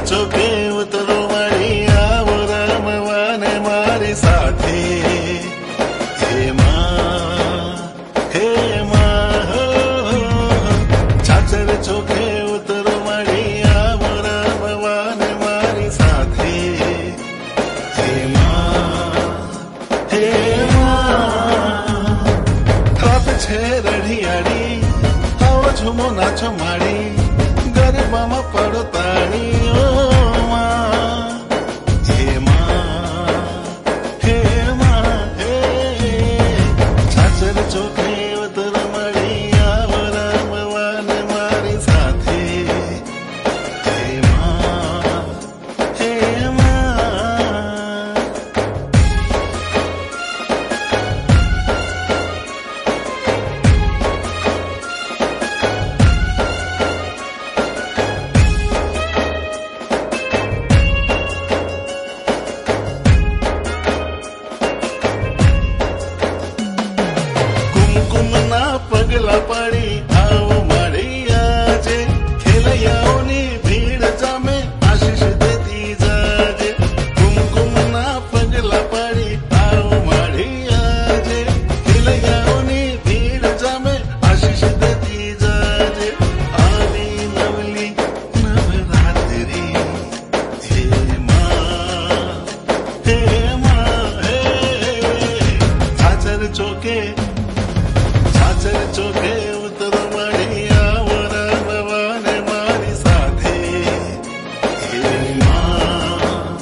ચોકે ઉતરો મારી આવો રમવાને મારી સાથે હે માં હો છાછર ચોકે ઉતરો મારી આવો રમવાને મારી સાથે હે માં રાત છે રઢિયાળી આવો ઝુમો નાચો માડી ગરબામાં પડો તાળી ઓ માં હે છાછર ચોકે ઉતર મળી આવો રમવાને મારી સાથે હે માં પગલા પડી આવો મારી આજે ખેલૈયાઓની ભીડ જામે આશીષ દેતી જાજે કુમકુમના પગલા પડી આવો મારી આજે ખેલૈયાઓની ભીડ જામે આશીષ દેતી જાજે આવી નવલી નવરાત્રી હે માં છાછર ચોકે ચોકે ઉતરો મળી આવો રમવાને મારી સાથે હે માં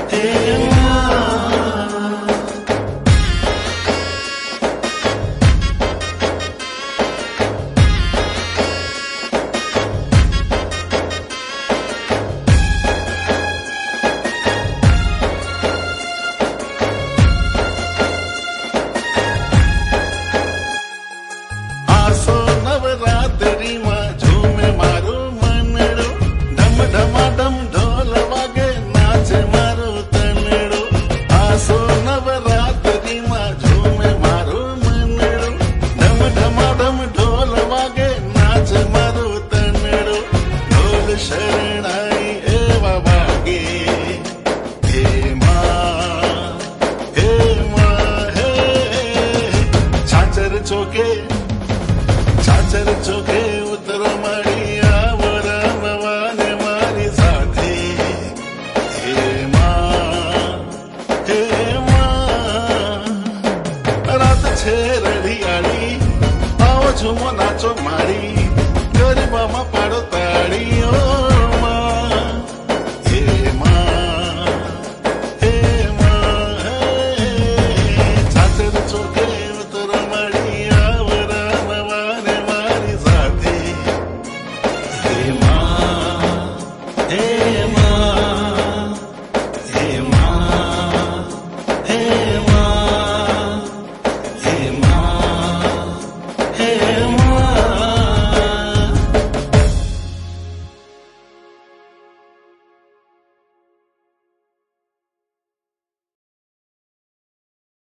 નવરાત્રીમાં ઝૂમે મારું મનડું ઢમઢમાઢમ ઢોલ વાગે નાચે મારું તનડું આસો નવરાત્રીમાં ઝૂમે મારું મનડું ઢમઢમાઢમ ઢોલ વાગે નાચે મારું તનડું ઢોલ શરણાઈ એવા વાગે હે માં છાછર ચોકે ઉતરો મળી આવો રમવાને મારી સાથે હે માં રાત છે રઢિયાળી આવો ઝુમો નાચો મારી ગરબામાં પાડો તાળીઓ